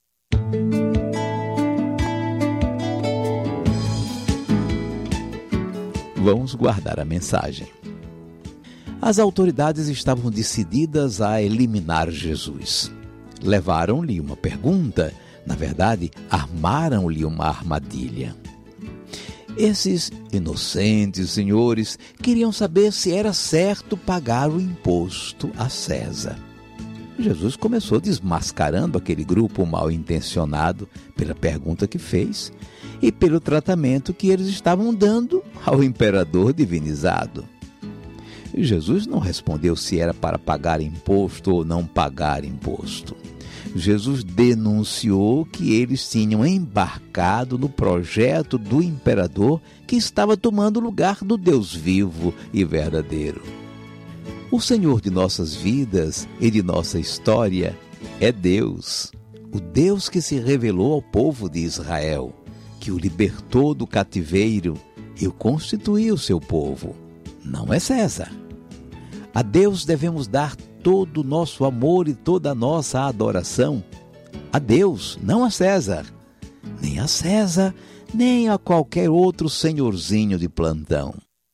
Vamos guardar a mensagem. As autoridades estavam decididas a eliminar Jesus. Levaram-lhe uma pergunta, na verdade, armaram-lhe uma armadilha. Esses inocentes senhores queriam saber se era certo pagar o imposto a César. Jesus começou desmascarando aquele grupo mal intencionado pela pergunta que fez e pelo tratamento que eles estavam dando ao imperador divinizado. Jesus não respondeu se era para pagar imposto ou não pagar imposto. Jesus denunciou que eles tinham embarcado no projeto do imperador que estava tomando o lugar do Deus vivo e verdadeiro. O Senhor de nossas vidas e de nossa história é Deus, o Deus que se revelou ao povo de Israel, que o libertou do cativeiro e o constituiu seu povo. Não é César. A Deus devemos dar todo o nosso amor e toda a nossa adoração. A Deus, não a César. Nem a César, nem a qualquer outro senhorzinho de plantão.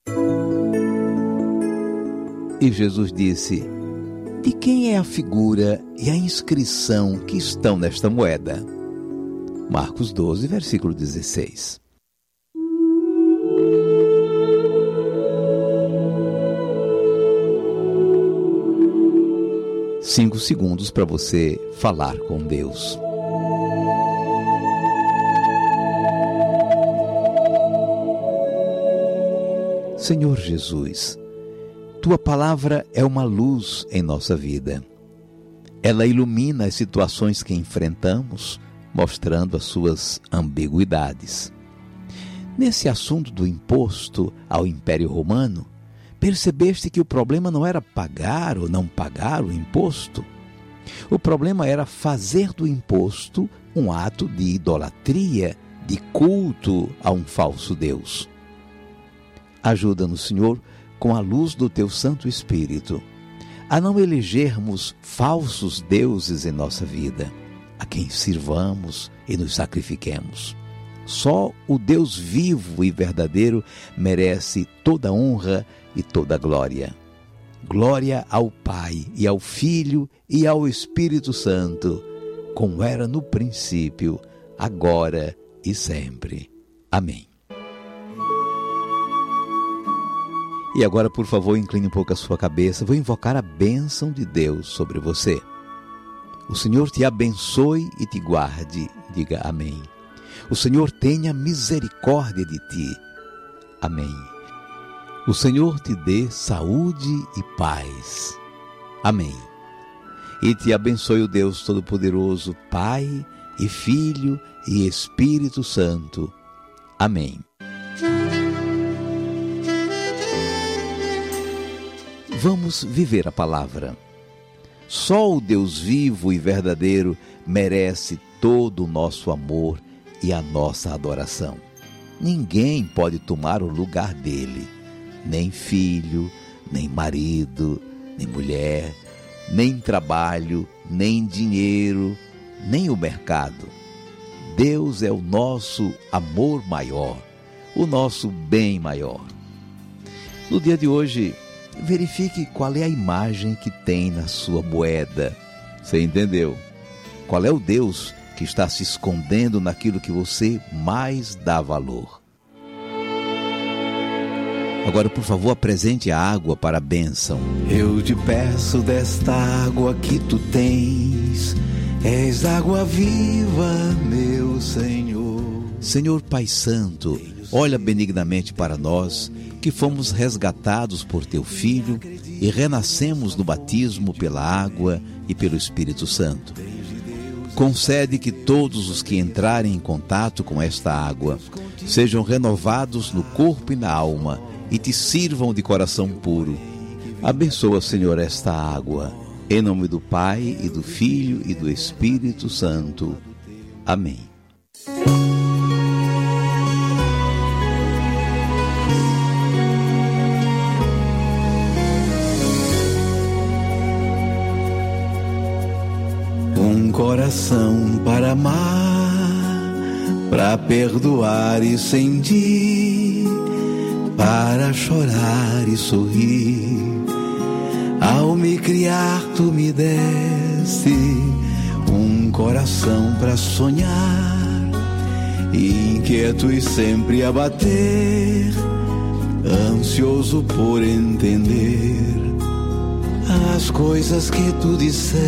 E Jesus disse: de quem é a figura e a inscrição que estão nesta moeda? Marcos doze, versículo dezesseis. Cinco segundos para você falar com Deus. Senhor Jesus, Tua palavra é uma luz em nossa vida. Ela ilumina as situações que enfrentamos, mostrando as suas ambiguidades. Nesse assunto do imposto ao Império Romano, percebeste que o problema não era pagar ou não pagar o imposto? O problema era fazer do imposto um ato de idolatria, de culto a um falso Deus. Ajuda-nos, Senhor, com a luz do Teu Santo Espírito, a não elegermos falsos deuses em nossa vida, a quem sirvamos e nos sacrifiquemos. Só o Deus vivo e verdadeiro merece toda honra e toda glória. Glória ao Pai e ao Filho e ao Espírito Santo, como era no princípio, agora e sempre. Amém. E agora, por favor, incline um pouco a sua cabeça. Vou invocar a bênção de Deus sobre você. O Senhor te abençoe e te guarde. Diga amém. O Senhor tenha misericórdia de ti. Amém. O Senhor te dê saúde e paz. Amém. E te abençoe o Deus Todo-Poderoso, Pai e Filho e Espírito Santo. Amém. Vamos viver a palavra. Só o Deus vivo e verdadeiro merece todo o nosso amor e a nossa adoração. Ninguém pode tomar o lugar dele. Nem filho, nem marido, nem mulher, nem trabalho, nem dinheiro, nem o mercado. Deus é o nosso amor maior, o nosso bem maior. No dia de hoje, verifique qual é a imagem que tem na sua moeda. Você entendeu? Qual é o Deus que está se escondendo naquilo que você mais dá valor? Agora, por favor, apresente a água para a bênção. Eu te peço desta água que tu tens, És água viva, meu Senhor. Senhor Pai Santo, olha benignamente para nós, que fomos resgatados por Teu Filho e renascemos no batismo pela água e pelo Espírito Santo. Concede que todos os que entrarem em contato com esta água sejam renovados no corpo e na alma e Te sirvam de coração puro. Abençoa, Senhor, esta água. Em nome do Pai, e do Filho, e do Espírito Santo. Amém. Um coração para amar, para perdoar e sentir, para chorar e sorrir. Ao me criar, tu me deste um coração para sonhar, inquieto e sempre a bater, ansioso por entender as coisas que tu disseste.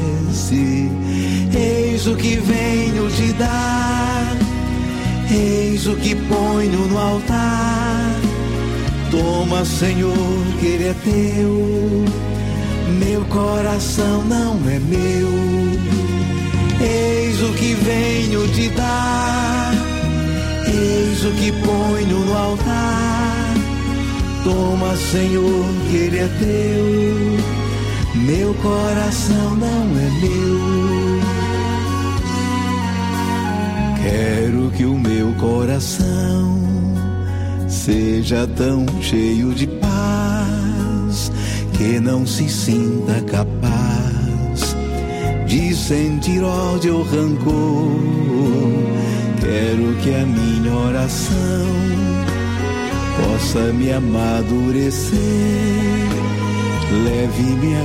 Eis o que venho te dar, eis o que ponho no altar. Toma, Senhor, que Ele é teu. Meu coração não é meu. Eis o que venho te dar, eis o que ponho no altar. Toma, Senhor, que Ele é teu. Meu coração não é meu. Quero que o meu coração seja tão cheio de paz que não se sinta capaz de sentir ódio ou rancor. Quero que a minha oração possa me amadurecer, leve-me a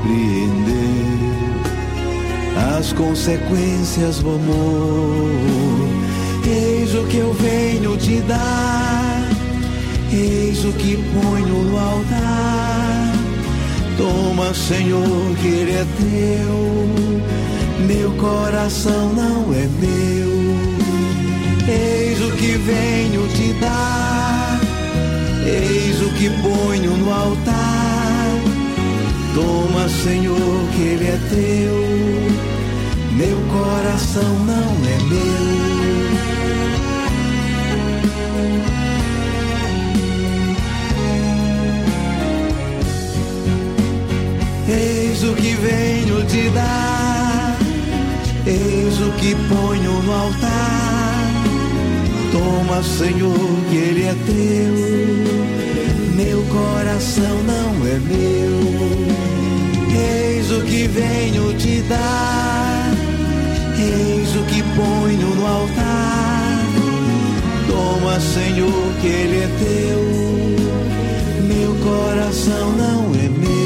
compreender as consequências do amor. Eis o que eu venho te dar, eis o que ponho no altar. Toma, Senhor, que Ele é teu. Meu coração não é meu. Eis o que venho te dar, eis o que ponho no altar. Toma, Senhor, que Ele é teu. Meu coração não é meu. Eis o que venho te dar, eis o que ponho no altar. Toma, Senhor, que Ele é teu. Meu coração não é meu. Eis o que venho te dar, eis o que ponho no altar. Toma, Senhor, que Ele é teu. Meu coração não é meu.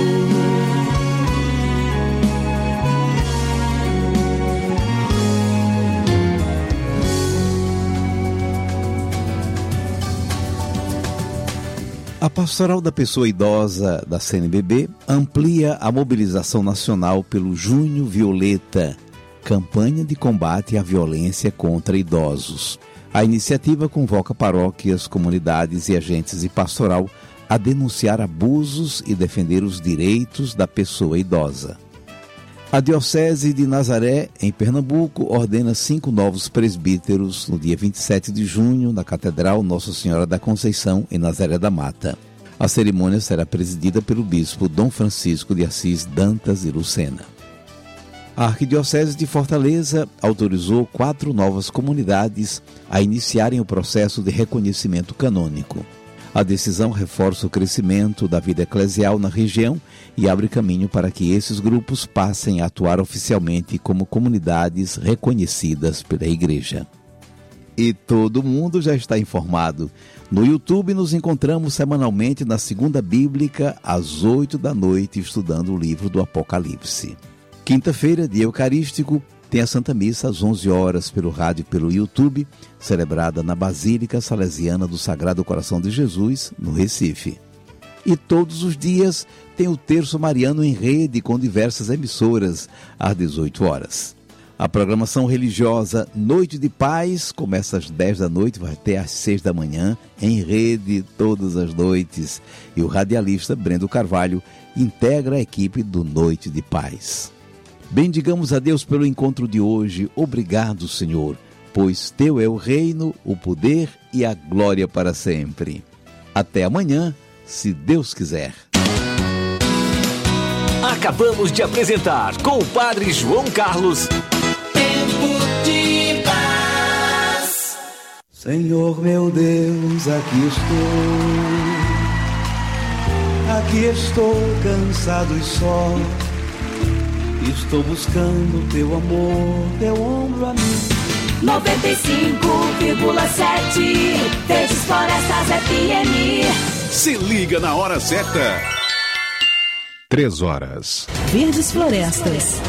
A Pastoral da Pessoa Idosa da C N B B amplia a mobilização nacional pelo Junho Violeta, campanha de combate à violência contra idosos. A iniciativa convoca paróquias, comunidades e agentes de pastoral a denunciar abusos e defender os direitos da pessoa idosa. A Diocese de Nazaré, em Pernambuco, ordena cinco novos presbíteros no dia vinte e sete de junho, na Catedral Nossa Senhora da Conceição, em Nazaré da Mata. A cerimônia será presidida pelo bispo Dom Francisco de Assis Dantas e Lucena. A Arquidiocese de Fortaleza autorizou quatro novas comunidades a iniciarem o processo de reconhecimento canônico. A decisão reforça o crescimento da vida eclesial na região e abre caminho para que esses grupos passem a atuar oficialmente como comunidades reconhecidas pela Igreja. E todo mundo já está informado. No YouTube nos encontramos semanalmente na Segunda Bíblica, às oito da noite, estudando o livro do Apocalipse. Quinta-feira, dia eucarístico, tem a Santa Missa às onze horas pelo rádio e pelo YouTube, celebrada na Basílica Salesiana do Sagrado Coração de Jesus, no Recife. E todos os dias tem o Terço Mariano em rede com diversas emissoras às dezoito horas. A programação religiosa Noite de Paz começa às dez da noite, vai até às seis da manhã, em rede todas as noites. E o radialista Brendo Carvalho integra a equipe do Noite de Paz. Bendigamos a Deus pelo encontro de hoje. Obrigado, Senhor, pois teu é o reino, o poder e a glória para sempre. Até amanhã, se Deus quiser. Acabamos de apresentar com o Padre João Carlos. Tempo de paz. Senhor meu Deus, aqui estou. Aqui estou cansado e só. Estou buscando teu amor, teu ombro amigo. noventa e cinco vírgula sete Verdes Florestas F M. Se liga na hora certa. Três horas. Verdes Florestas.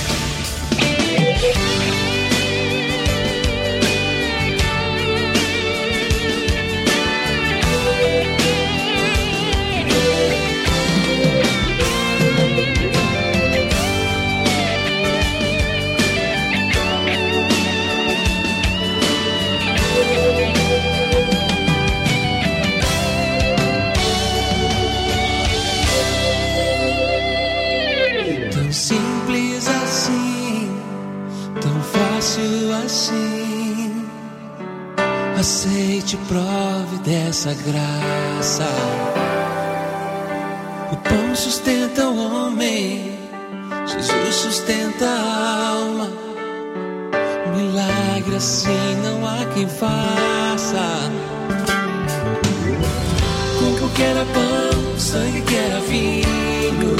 Simples assim, tão fácil assim. Aceite, prove dessa graça. O pão sustenta o homem, Jesus sustenta a alma. Um milagre assim não há quem faça. Corpo que era pão, sangue que era vinho.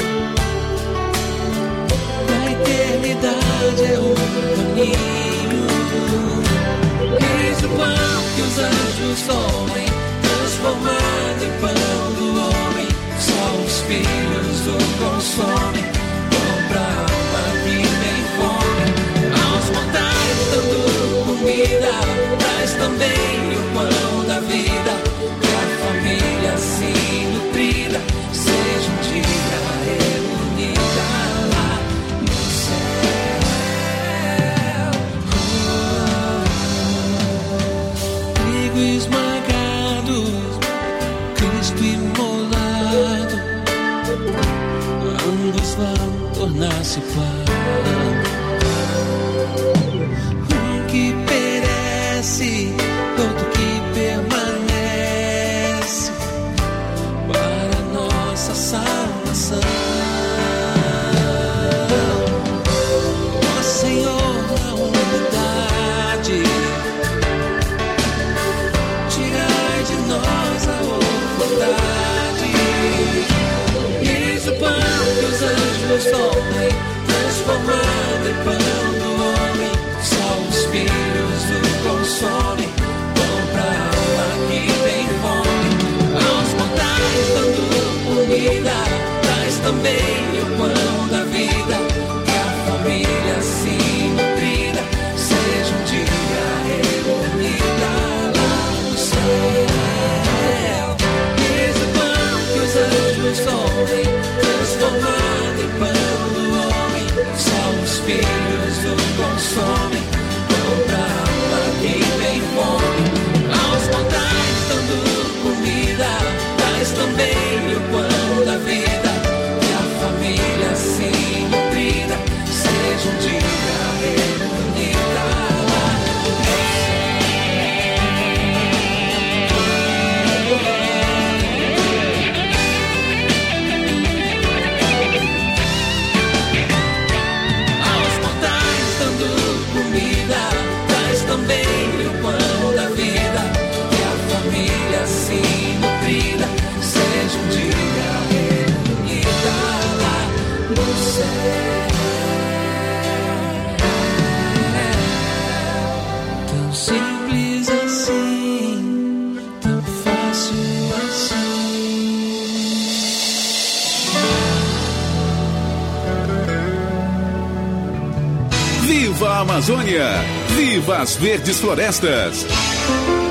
Eternidade é o caminho. Eis o pão que os anjos comem, transformado em pão do homem. Só os filhos o consomem, pão pra alma que tem fome. Aos mortais dando comida, traz também o pão da vida. Que a família assim nutrida seja um dia reunida lá. Esmagado, Cristo imolado, ambos vão tornar-se pão. Um que perece, outro que permanece, para nossa salvação. Ó Senhor, na unidade, nós a orfandade. Eis o pão que os anjos comem, transformado em pão do homem. Só os filhos o consomem, pão pra alma que tem fome. Aos mortais dando comida, traz também o pão da vida. Que a família assim nutrida seja um dia reunida lá no céu. Homem, transformado em pão do homem. Só os filhos o consomem, pão pra alma que tem fome. Aos mortais dando comida, traz também o pão da vida. Que a família assim nutrida seja um dia reunida lá no também o pão da vida. Que a família assim nutrida seja um dia reunida lá no céu. Tão simples assim, tão fácil assim. Viva a Amazônia! Viva as Verdes Florestas!